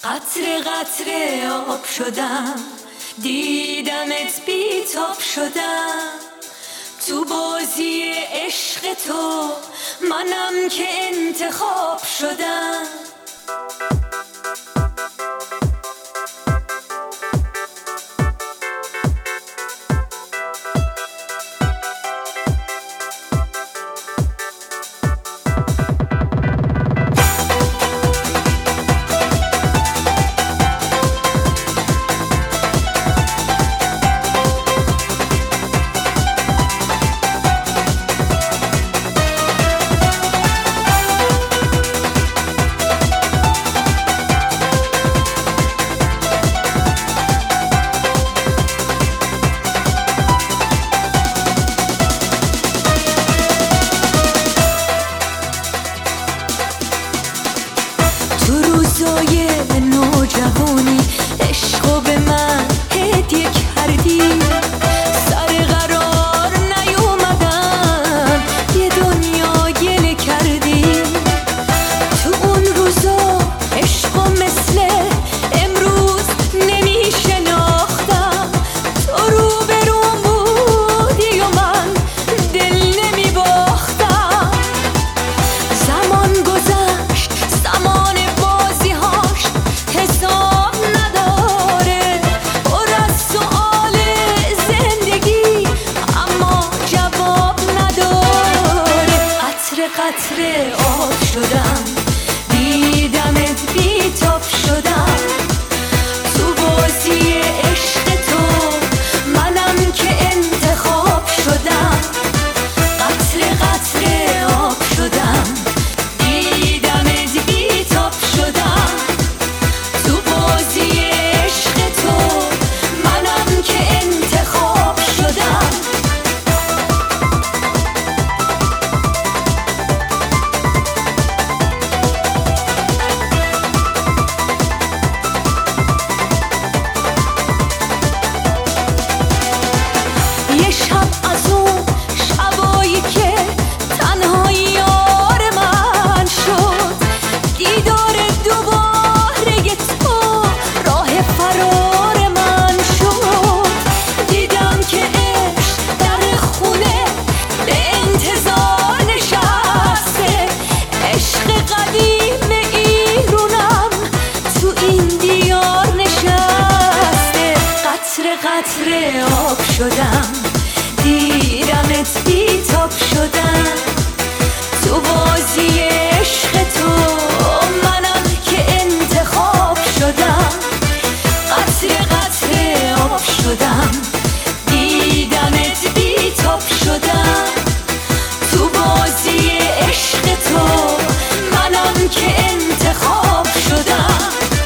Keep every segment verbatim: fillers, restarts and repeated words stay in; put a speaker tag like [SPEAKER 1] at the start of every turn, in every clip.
[SPEAKER 1] قطره قطره آب شدم، دیدمت بیتاب شدم. تو بازی عشق تو منم که انتخاب شدم. روزای نوجوانی عشقو به من هدیه کردی، سر قرار نیومدم یه دنیا گله کردی. تو اون روزا عشقو مثل امروز نمیشناختم، تو رو بروم بودی و من دل نمیباختم. زمان گذشت، زمان قطره آب شدم، دیدمت بیتاب شدم. تو بازی عشق تو منم که انتخاب شدم. قطره قطره آب شدم، دیدمت بیتاب شدم. تو بازی عشق تو منم که انتخاب شدم. قطره آب شدم، دیدمت بیتاب شدم. تو بازی عشق تو منم که انتخاب شدم. قطره قطره آب شدم، دیدمت بیتاب شدم. تو بازی عشق تو منم که انتخاب شدم.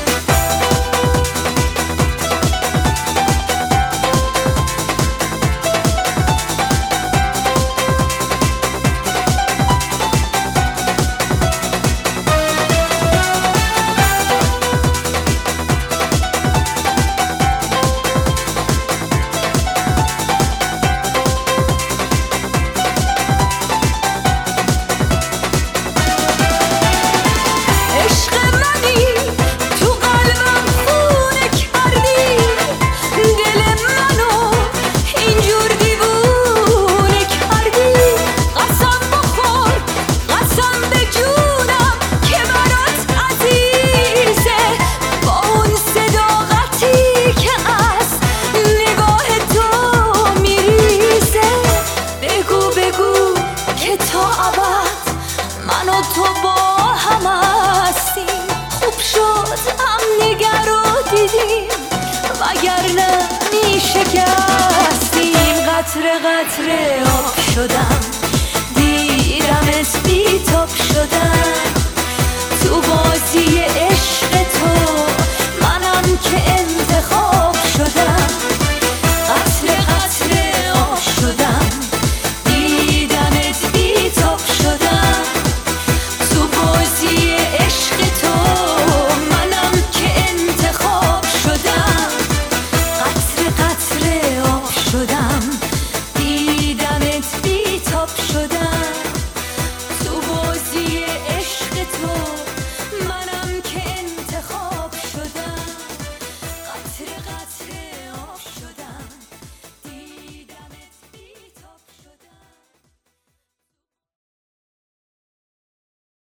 [SPEAKER 1] من و تو با هم هستیم، خوب شد هم نگر رو دیدیم، وگرنه می شکستیم. قطره قطره آب شدم، دیدمت بیتاب شدم. تو بازی